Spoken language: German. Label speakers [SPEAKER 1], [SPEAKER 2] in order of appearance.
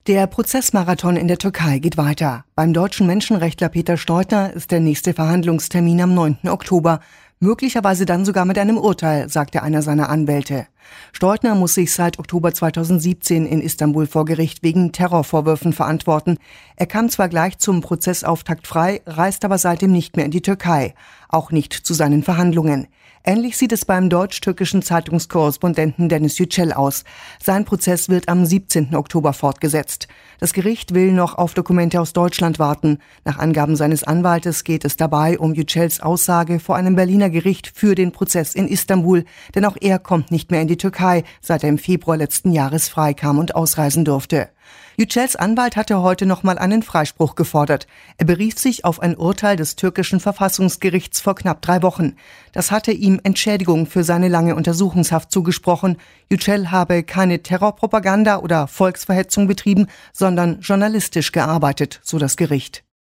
[SPEAKER 1] Der Prozessmarathon in der Türkei geht weiter. Beim deutschen Menschenrechtler Peter Steutner ist der nächste Verhandlungstermin am 9. Oktober. Möglicherweise dann sogar mit einem Urteil, sagte einer seiner Anwälte. Steutner muss sich seit Oktober 2017 in Istanbul vor Gericht wegen Terrorvorwürfen verantworten. Er kam zwar gleich zum Prozessauftakt frei, reist aber seitdem nicht mehr in die Türkei, auch nicht zu seinen Verhandlungen. Ähnlich sieht es beim deutsch-türkischen Zeitungskorrespondenten Deniz Yücel aus. Sein Prozess wird am 17. Oktober fortgesetzt. Das Gericht will noch auf Dokumente aus Deutschland warten. Nach Angaben seines Anwaltes geht es dabei um Yücels Aussage vor einem Berliner Gericht für den Prozess in Istanbul. Denn auch er kommt nicht mehr in die Türkei, seit er im Februar letzten Jahres freikam und ausreisen durfte. Yücels Anwalt hatte heute nochmal einen Freispruch gefordert. Er berief sich auf ein Urteil des türkischen Verfassungsgerichts vor knapp 3 Wochen. Das hatte ihm Entschädigung für seine lange Untersuchungshaft zugesprochen. Yücel habe keine Terrorpropaganda oder Volksverhetzung betrieben, sondern journalistisch gearbeitet, so das Gericht.